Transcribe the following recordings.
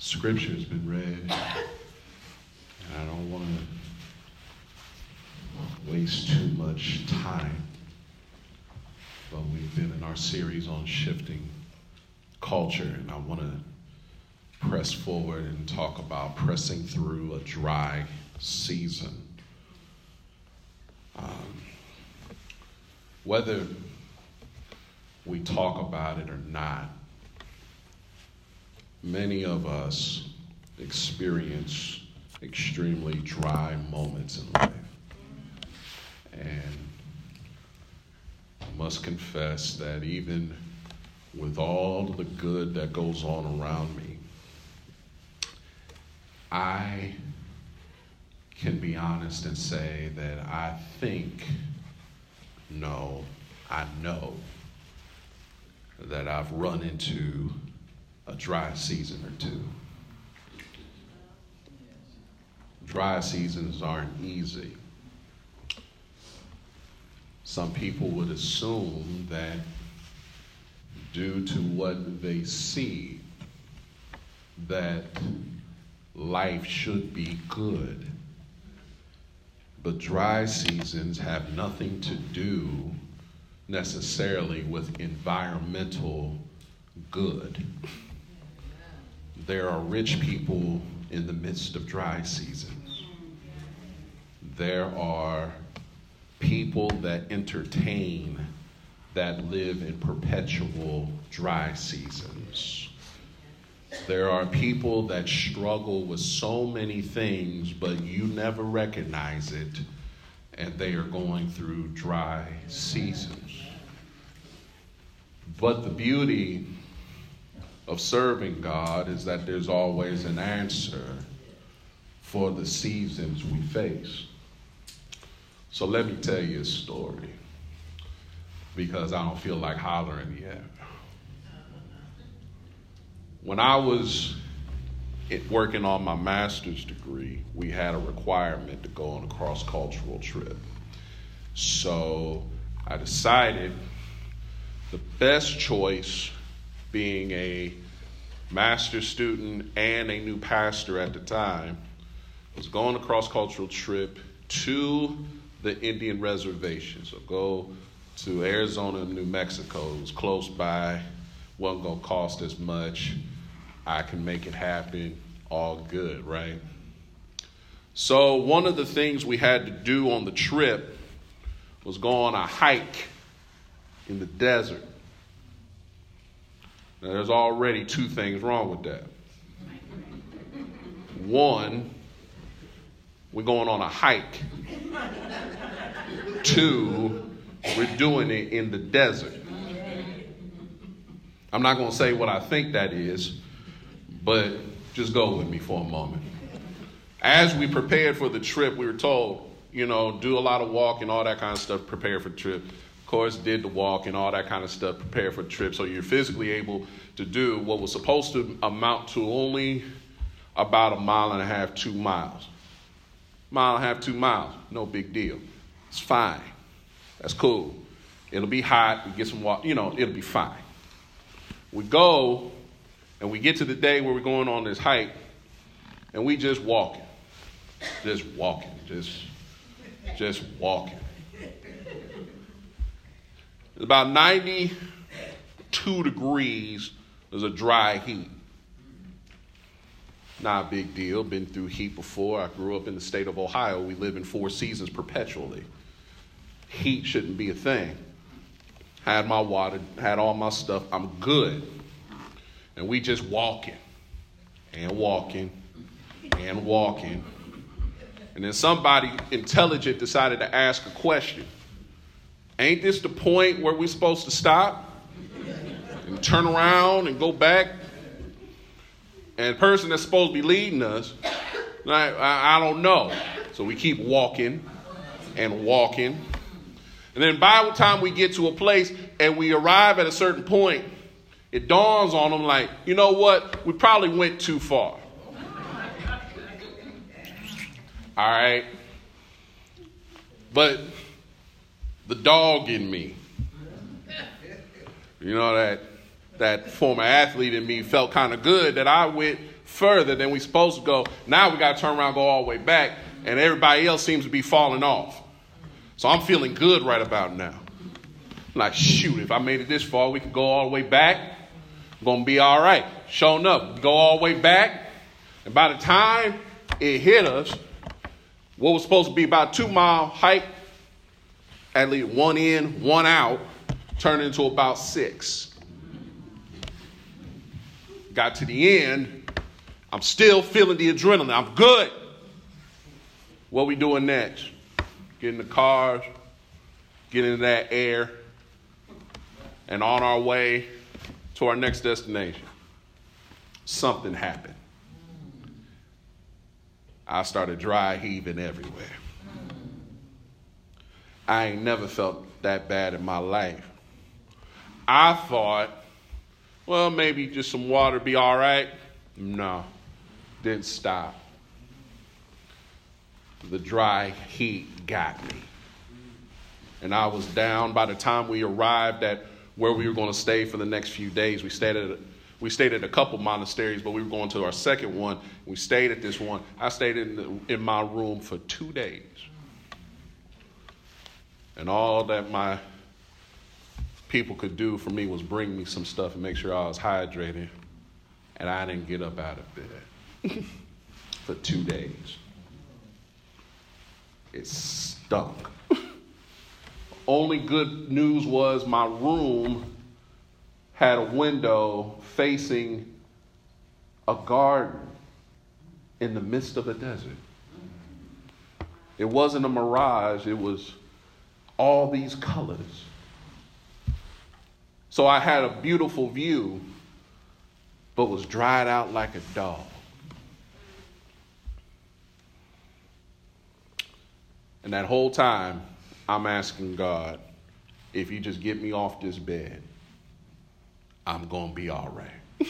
Scripture has been read, and I don't want to waste too much time, but we've been in our series on shifting culture, and I want to press forward and talk about pressing through a dry season. Whether we talk about it or not, many of us experience extremely dry moments in life. And I must confess that even with all the good that goes on around me, I can be honest and say that I know that I've run into a dry season or two. Dry seasons aren't easy. Some people would assume that due to what they see, that life should be good. But dry seasons have nothing to do necessarily with environmental good. There are rich people in the midst of dry seasons. There are people that entertain that live in perpetual dry seasons. There are people that struggle with so many things, but you never recognize it, and they are going through dry seasons. But the beauty of serving God is that there's always an answer for the seasons we face. So let me tell you a story, because I don't feel like hollering yet. When I was working on my master's degree, we had a requirement to go on a cross-cultural trip. So I decided the best choice, being a master's student and a new pastor at the time, was go on a cross-cultural trip to the Indian reservation. So go to Arizona and New Mexico. It was close by, wasn't going to cost as much. I can make it happen, all good, right? So one of the things we had to do on the trip was go on a hike in the desert. Now, there's already two things wrong with that. One, we're going on a hike. Two, we're doing it in the desert. I'm not going to say what I think that is, but just go with me for a moment. As we prepared for the trip, we were told, do a lot of walking, all that kind of stuff, prepare for the trip. Of course, did the walk and all that kind of stuff, prepare for the trip. So you're physically able to do what was supposed to amount to only about 1.5 miles, 2 miles. 1.5 miles, 2 miles, no big deal. It's fine. That's cool. It'll be hot. We get some water, it'll be fine. We go and we get to the day where we're going on this hike, and we just walking. Just walking. It's about 92 degrees. There's a dry heat. Not a big deal. Been through heat before. I grew up in the state of Ohio. We live in 4 seasons perpetually. Heat shouldn't be a thing. Had my water, had all my stuff. I'm good. And we just walking. And then somebody intelligent decided to ask a question. Ain't this the point where we're supposed to stop and turn around and go back? And the person that's supposed to be leading us, I don't know. So we keep walking. And then by the time we get to a place and we arrive at a certain point, it dawns on them like, you know what? We probably went too far. All right. But the dog in me, that former athlete in me felt kind of good that I went further than we supposed to go. Now we got to turn around and go all the way back, and everybody else seems to be falling off. So I'm feeling good right about now. Like, shoot, if I made it this far, we could go all the way back. I'm going to be all right. Sure enough, go all the way back. And by the time it hit us, what was supposed to be about a 2-mile hike, at least one in, one out, turned into about 6. Got to the end. I'm still feeling the adrenaline. I'm good. What we doing next? Get in the cars, get into that air, and on our way to our next destination. Something happened. I started dry heaving everywhere. I ain't never felt that bad in my life. I thought, well, maybe just some water be all right. No, didn't stop. The dry heat got me. And I was down by the time we arrived at where we were going to stay for the next few days. We stayed at a couple monasteries, but we were going to our second one. We stayed at this one. I stayed in my room for 2 days. And all that my people could do for me was bring me some stuff and make sure I was hydrated. And I didn't get up out of bed for 2 days. It stunk. Only good news was my room had a window facing a garden in the midst of a desert. It wasn't a mirage. It was all these colors. So I had a beautiful view, but was dried out like a dog. And that whole time, I'm asking God, if you just get me off this bed, I'm going to be all right.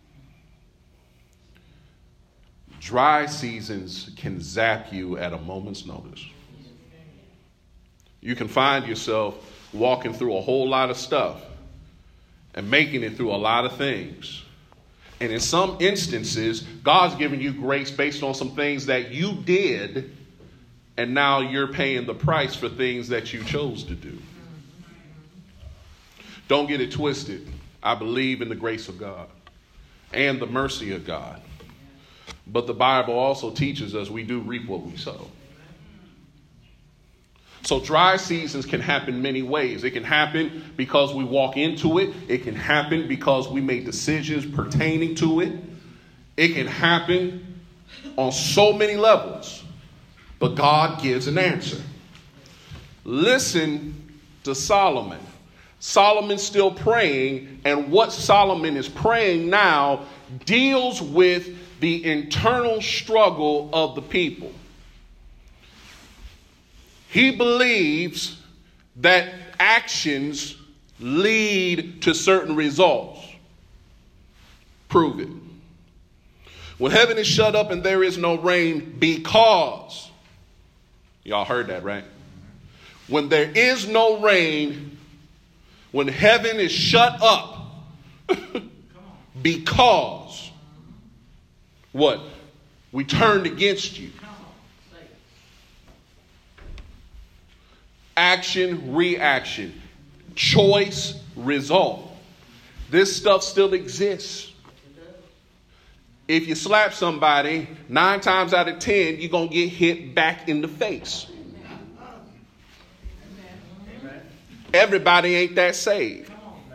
Dry seasons can zap you at a moment's notice. You can find yourself walking through a whole lot of stuff and making it through a lot of things. And in some instances, God's giving you grace based on some things that you did, and now you're paying the price for things that you chose to do. Don't get it twisted. I believe in the grace of God and the mercy of God. But the Bible also teaches us we do reap what we sow. So dry seasons can happen many ways. It can happen because we walk into it. It can happen because we make decisions pertaining to it. It can happen on so many levels. But God gives an answer. Listen to Solomon. Solomon's still praying, and what Solomon is praying now deals with the internal struggle of the people. He believes that actions lead to certain results. Prove it. When heaven is shut up and there is no rain because... Y'all heard that, right? When there is no rain, when heaven is shut up, because what? We turned against you. Action, reaction, choice, result. This stuff still exists. If you slap somebody, 9 times out of 10, you're going to get hit back in the face. Everybody ain't that saved.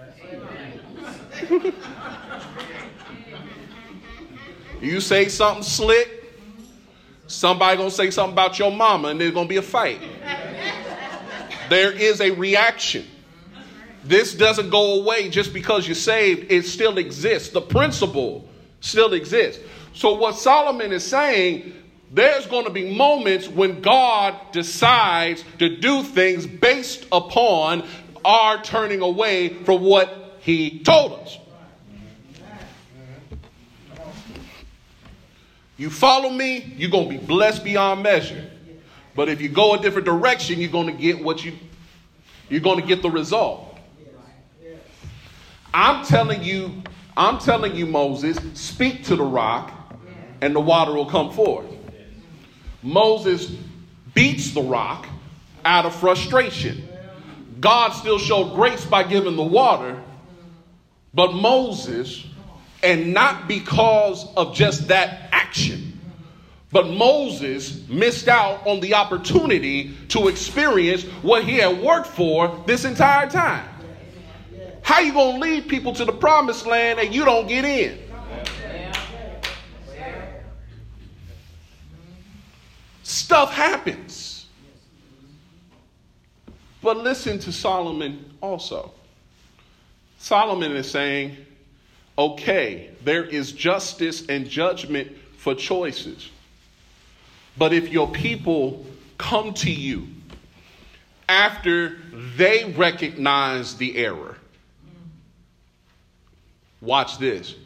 You say something slick, somebody going to say something about your mama, and there's going to be a fight. There is a reaction. This doesn't go away just because you're saved. It still exists. The principle still exists. So what Solomon is saying, there's going to be moments when God decides to do things based upon our turning away from what he told us. You follow me, you're going to be blessed beyond measure. But if you go a different direction, you're going to get you're going to get the result. I'm telling you, Moses, speak to the rock and the water will come forth. Moses beats the rock out of frustration. God still showed grace by giving the water, but Moses, and not because of just that action, but Moses missed out on the opportunity to experience what he had worked for this entire time. How you going to lead people to the promised land and you don't get in? Stuff happens. But listen to Solomon also. Solomon is saying, okay, there is justice and judgment for choices. But if your people come to you after they recognize the error, watch this.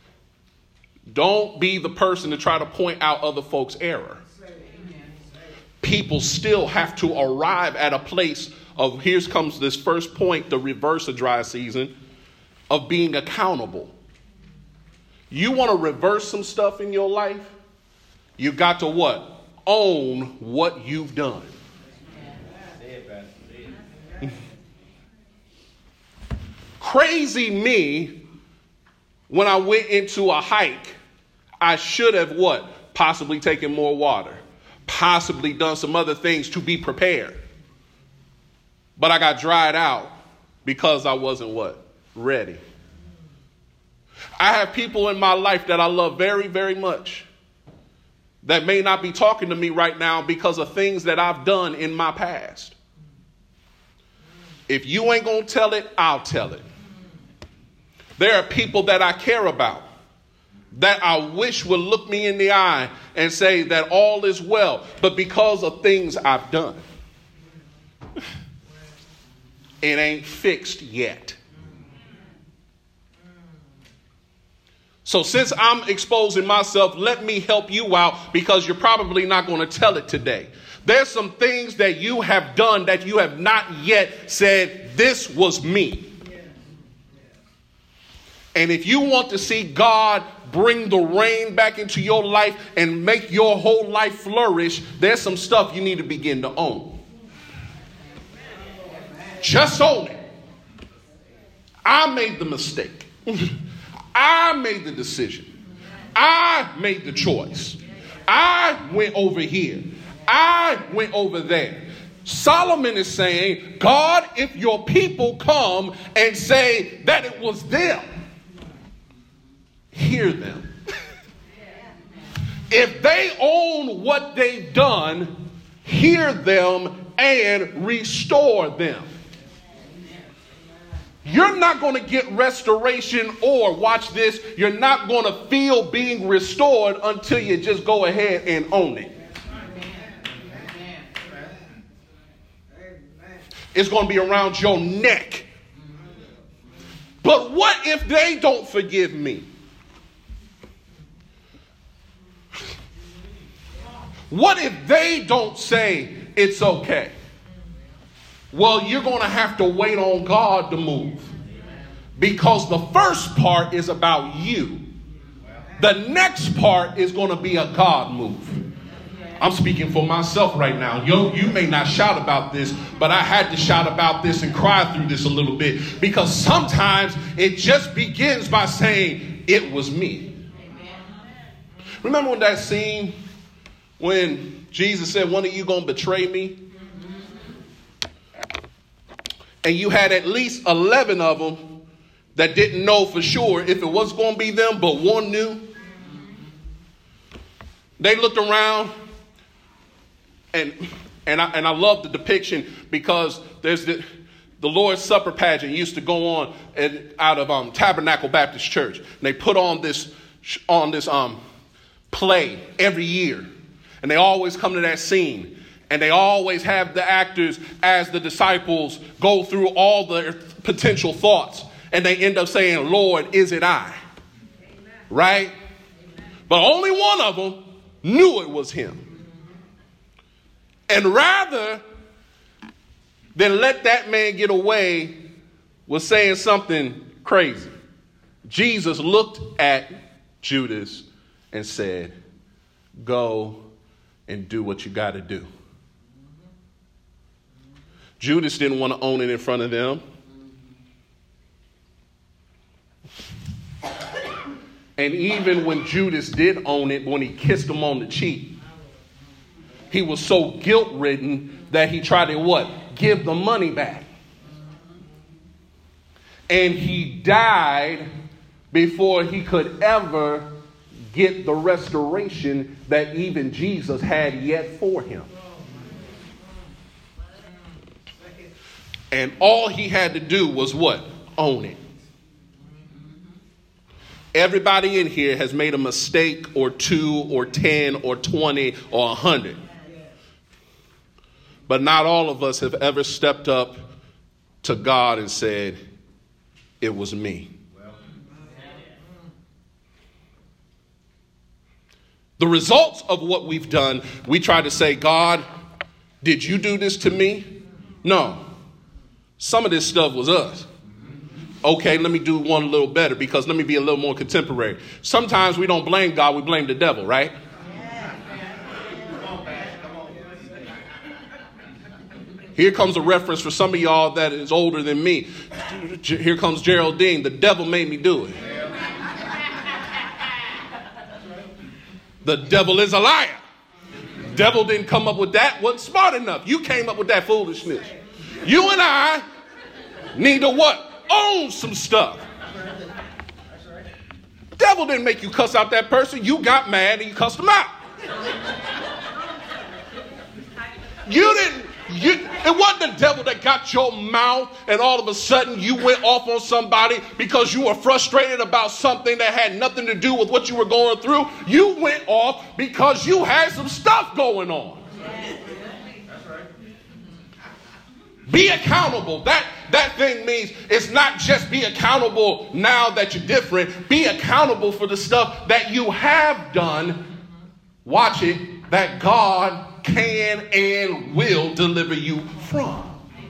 Don't be the person to try to point out other folks' error. People still have to arrive at a place of, here comes this first point, the reverse of dry season, of being accountable. You want to reverse some stuff in your life? You got to what? Own what you've done. Crazy me, when I went into a hike, I should have what? Possibly taken more water. Possibly done some other things to be prepared. But I got dried out because I wasn't what? Ready. I have people in my life that I love very, very much that may not be talking to me right now because of things that I've done in my past. If you ain't going to tell it, I'll tell it. There are people that I care about that I wish would look me in the eye and say that all is well, but because of things I've done, it ain't fixed yet. So since I'm exposing myself, let me help you out, because you're probably not going to tell it today. There's some things that you have done that you have not yet said, this was me. And if you want to see God bring the rain back into your life and make your whole life flourish, there's some stuff you need to begin to own. Just own it. I made the mistake. I made the decision. I made the choice. I went over here. I went over there. Solomon is saying, God, if your people come and say that it was them, hear them. If they own what they've done, hear them and restore them. You're not going to get restoration, or watch this, you're not going to feel being restored until you just go ahead and own it. It's going to be around your neck. But what if they don't forgive me? What if they don't say it's okay? Well, you're going to have to wait on God to move, because the first part is about you. The next part is going to be a God move. I'm speaking for myself right now. You may not shout about this, but I had to shout about this and cry through this a little bit, because sometimes it just begins by saying, it was me. Remember when that scene when Jesus said, one of you going to betray me? And you had at least 11 of them that didn't know for sure if it was going to be them, but one knew. They looked around, and I love the depiction, because there's the Lord's Supper pageant used to go on out of Tabernacle Baptist Church. And they put on this play every year, and they always come to that scene. And they always have the actors, as the disciples go through all their potential thoughts, and they end up saying, Lord, is it I? Amen. Right? Amen. But only one of them knew it was him. And rather than let that man get away with saying something Crazy. Jesus looked at Judas and said, go and do what you got to do. Judas didn't want to own it in front of them. And even when Judas did own it, when he kissed him on the cheek, he was so guilt-ridden that he tried to what? Give the money back. And he died before he could ever get the restoration that even Jesus had yet for him. And all he had to do was what? Own it. Everybody in here has made a mistake or 2 or 10 or 20 or 100. But not all of us have ever stepped up to God and said, it was me. The results of what we've done, we try to say, God, did you do this to me? No. Some of this stuff was us. Okay, let me do one a little better because let me be a little more contemporary. Sometimes we don't blame God, we blame the devil, right? Here comes a reference for some of y'all that is older than me. Here comes Geraldine. The devil made me do it. The devil is a liar. Devil didn't come up with that. Wasn't smart enough. You came up with that foolishness. You and I need to what? Own some stuff. Devil didn't make you cuss out that person. You got mad and you cussed him out. It wasn't the devil that got your mouth and all of a sudden you went off on somebody because you were frustrated about something that had nothing to do with what you were going through. You went off because you had some stuff going on. Be accountable. That thing means it's not just be accountable now that you're different. Be accountable for the stuff that you have done. Watch it, that God can and will deliver you from.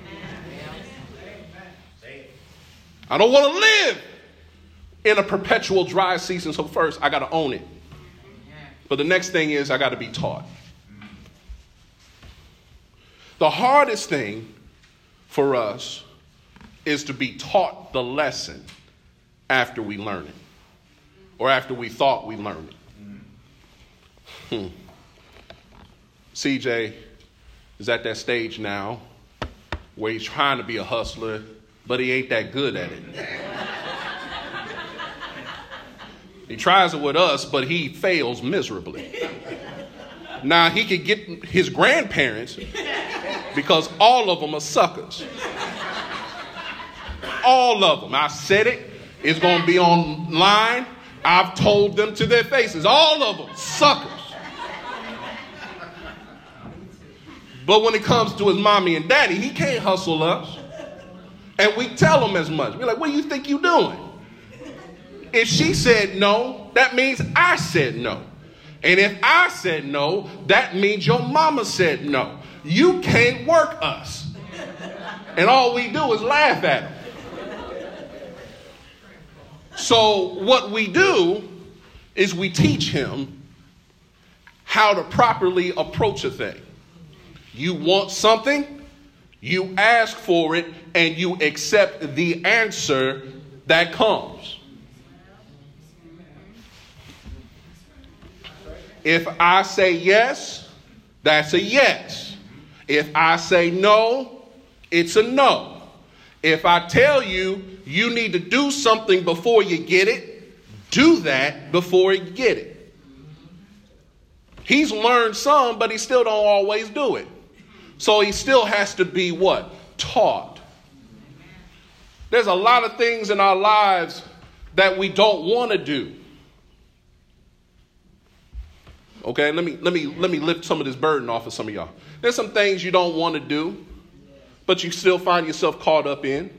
I don't want to live in a perpetual dry season. So first, I got to own it. But the next thing is I got to be taught. The hardest thing for us is to be taught the lesson after we learn it or after we thought we learned it. CJ is at that stage now where he's trying to be a hustler, but he ain't that good at it. He tries it with us, but he fails miserably. Now, he could get his grandparents because all of them are suckers. All of them. I said it. It's going to be online. I've told them to their faces. All of them suckers. But when it comes to his mommy and daddy, he can't hustle us. And we tell him as much. We're like, what do you think you're doing? If she said no, that means I said no. And if I said no, that means your mama said no. You can't work us. And all we do is laugh at him. So what we do is we teach him how to properly approach a thing. You want something, you ask for it, and you accept the answer that comes. If I say yes, that's a yes. If I say no, it's a no. If I tell you you need to do something before you get it, do that before you get it. He's learned some, but he still don't always do it. So he still has to be what? Taught. There's a lot of things in our lives that we don't want to do. Okay, let me lift some of this burden off of some of y'all. There's some things you don't want to do, but you still find yourself caught up in.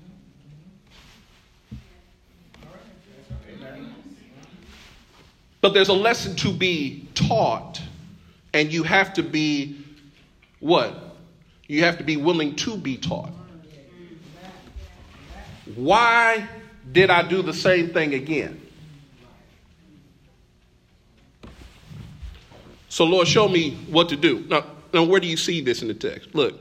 But there's a lesson to be taught, and you have to be what? You have to be willing to be taught. Why did I do the same thing again? So, Lord, show me what to do. Now, where do you see this in the text? Look.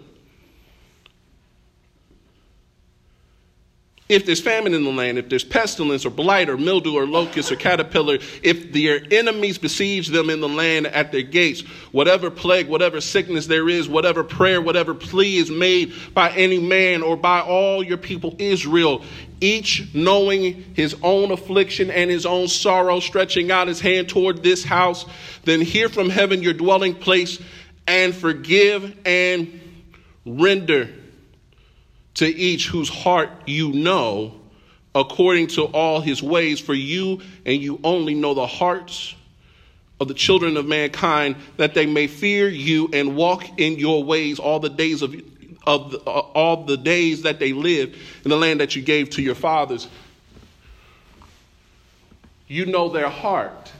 If there's famine in the land, if there's pestilence or blight or mildew or locust or caterpillar, if their enemies besiege them in the land at their gates, whatever plague, whatever sickness there is, whatever prayer, whatever plea is made by any man or by all your people Israel, each knowing his own affliction and his own sorrow, stretching out his hand toward this house, then hear from heaven your dwelling place and forgive and render to each whose heart you know, according to all his ways, for you and you only know the hearts of the children of mankind, that they may fear you and walk in your ways all the days all the days that they live in the land that you gave to your fathers. You know their heart,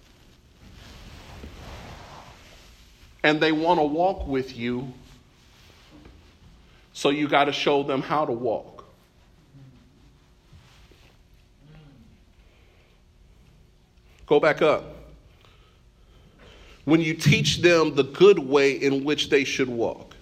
and they want to walk with you. So you got to show them how to walk. Go back up. When you teach them the good way in which they should walk.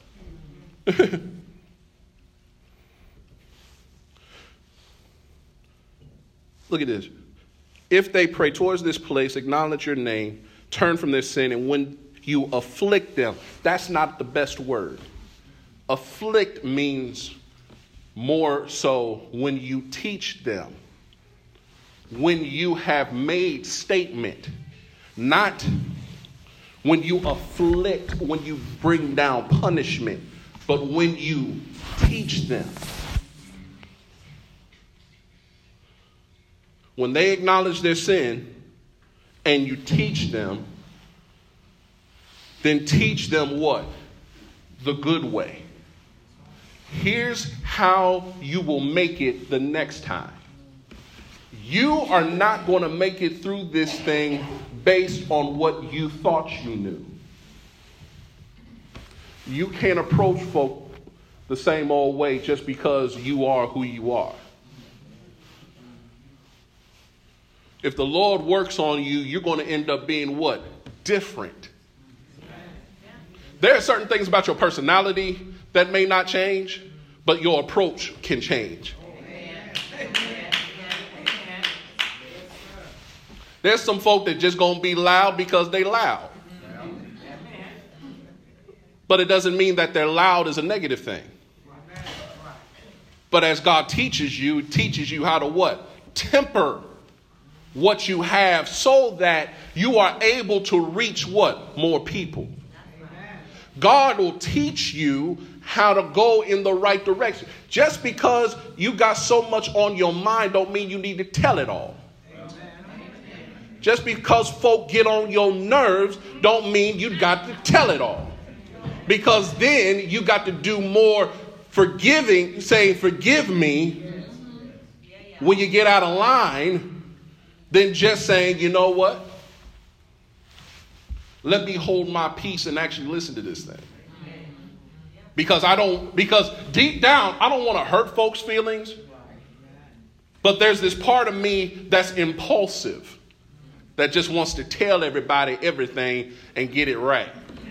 Look at this. If they pray towards this place, acknowledge your name, turn from their sin, and when you afflict them, that's not the best word. Afflict means more so when you teach them, when you have made statement, not when you afflict, when you bring down punishment, but when you teach them. When they acknowledge their sin and you teach them, then teach them what? The good way. Here's how you will make it the next time. You are not going to make it through this thing based on what you thought you knew. You can't approach folk the same old way just because you are who you are. If the Lord works on you, you're going to end up being what? Different. There are certain things about your personality that may not change, but your approach can change. There's some folk that just going to be loud because they loud. But it doesn't mean that they're loud is a negative thing. But as God teaches you, it teaches you how to what? Temper what you have so that you are able to reach what? More people. God will teach you how to go in the right direction. Just because you got so much on your mind don't mean you need to tell it all. Just because folk get on your nerves don't mean you got to tell it all. Because then you got to do more forgiving, saying forgive me when you get out of line, than just saying, you know what? Let me hold my peace and actually listen to this thing. Because deep down, I don't want to hurt folks' feelings. But there's this part of me that's impulsive, that just wants to tell everybody everything and get it right.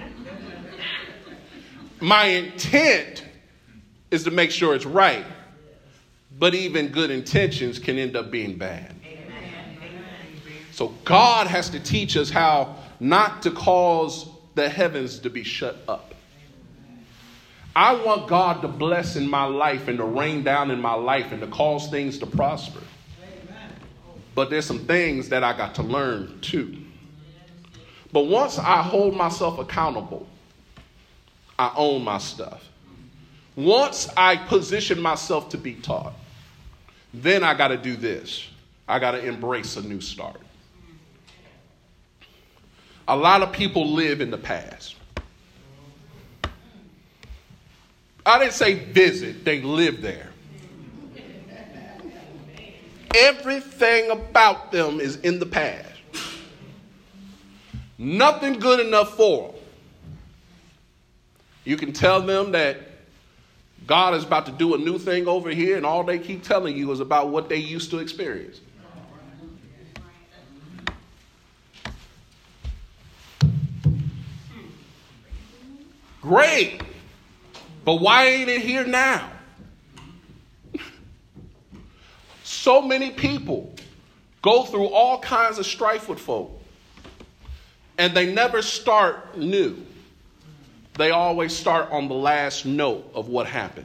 My intent is to make sure it's right. But even good intentions can end up being bad. So God has to teach us how not to cause the heavens to be shut up. I want God to bless in my life and to rain down in my life and to cause things to prosper. But there's some things that I got to learn too. But once I hold myself accountable, I own my stuff. Once I position myself to be taught, then I got to do this. I got to embrace a new start. A lot of people live in the past. I didn't say visit, they live there. Everything about them is in the past. Nothing good enough for them. You can tell them that God is about to do a new thing over here, and all they keep telling you is about what they used to experience. Great. But why ain't it here now? So many people go through all kinds of strife with folk, and they never start new. They always start on the last note of what happened.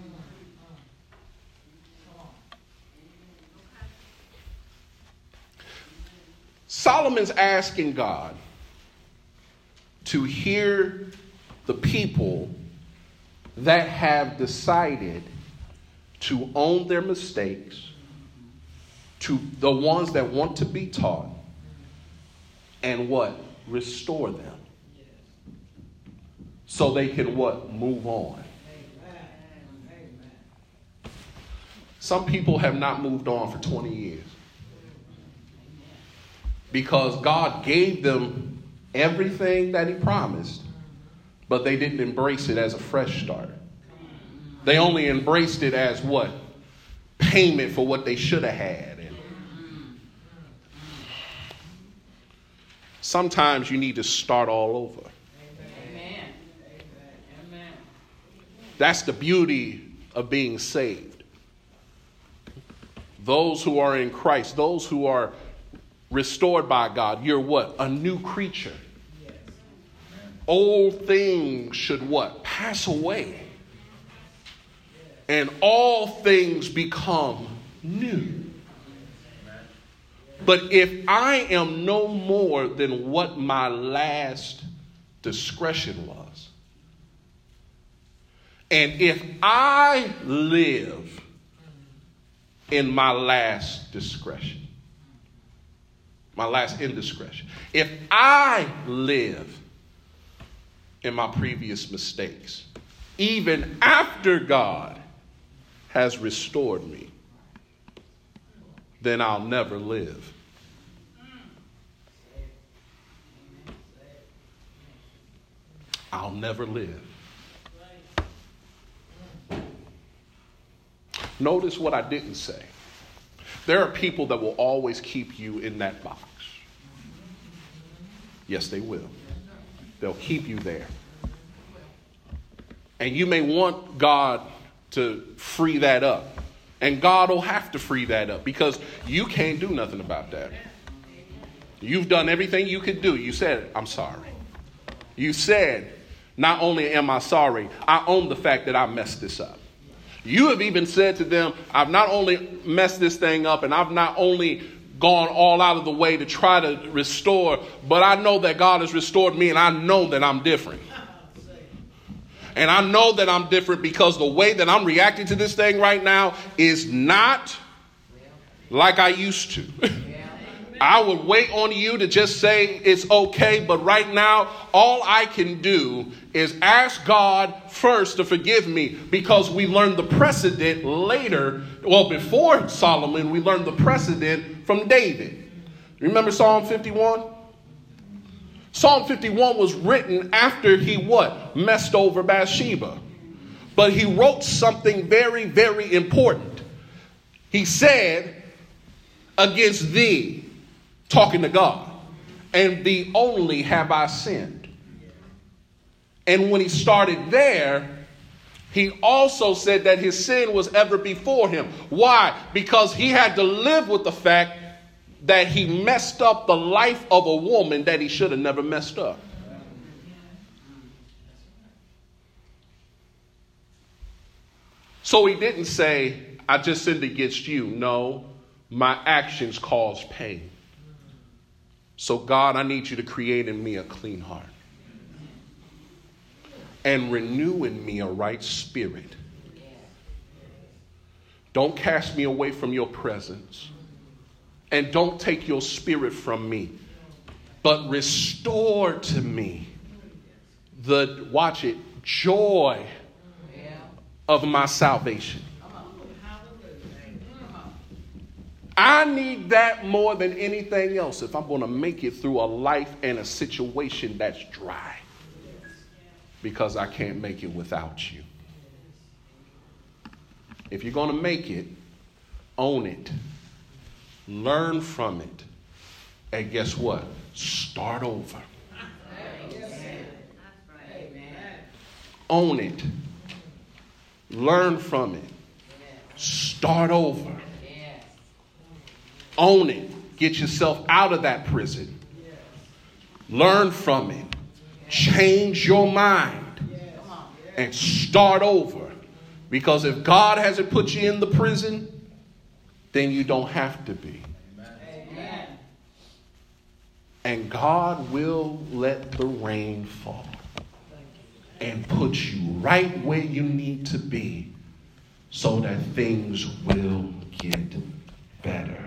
Solomon's asking God to hear the people that have decided to own their mistakes, to the ones that want to be taught, and what? Restore them. So they can what? Move on. Some people have not moved on for 20 years. Because God gave them everything that he promised, but they didn't embrace it as a fresh start. They only embraced it as what? Payment for what they should have had. And sometimes you need to start all over. Amen. That's the beauty of being saved. Those who are in Christ, those who are restored by God, you're what? A new creature. Yes. Old things should what? Pass away. And all things become new. But if I am no more than what my last discretion was, and if I live in my last discretion, my last indiscretion, if I live in my previous mistakes, even after God has restored me, then I'll never live. I'll never live. Notice what I didn't say. There are people that will always keep you in that box. Yes, they will. They'll keep you there. And you may want God to free that up. And God will have to free that up because you can't do nothing about that. You've done everything you could do. You said, I'm sorry. You said, not only am I sorry, I own the fact that I messed this up. You have even said to them, I've not only messed this thing up and I've not only gone all out of the way to try to restore, but I know that God has restored me and I know that I'm different. And I know that I'm different because the way that I'm reacting to this thing right now is not like I used to. I would wait on you to just say it's okay. But right now, all I can do is ask God first to forgive me because we learned the precedent later. Well, before Solomon, we learned the precedent from David. Remember Psalm 51? Psalm 51 was written after he what? Messed over Bathsheba. But he wrote something very, very important. He said, against thee, talking to God, and thee only have I sinned. And when he started there, he also said that his sin was ever before him. Why? Because he had to live with the fact that he messed up the life of a woman that he should have never messed up. So he didn't say, I just sinned against you. No, my actions caused pain. So God, I need you to create in me a clean heart and renew in me a right spirit. Don't cast me away from your presence. And don't take your spirit from me, but restore to me the, watch it, joy of my salvation. I need that more than anything else if I'm going to make it through a life and a situation that's dry. Because I can't make it without you. if you're going to make it, own it. Learn from it. And guess what? Start over. Own it. Learn from it. Start over. Own it. Get yourself out of that prison. Learn from it. Change your mind. And start over. Because if God hasn't put you in the prison, then you don't have to be. Amen. And God will let the rain fall and put you right where you need to be so that things will get better.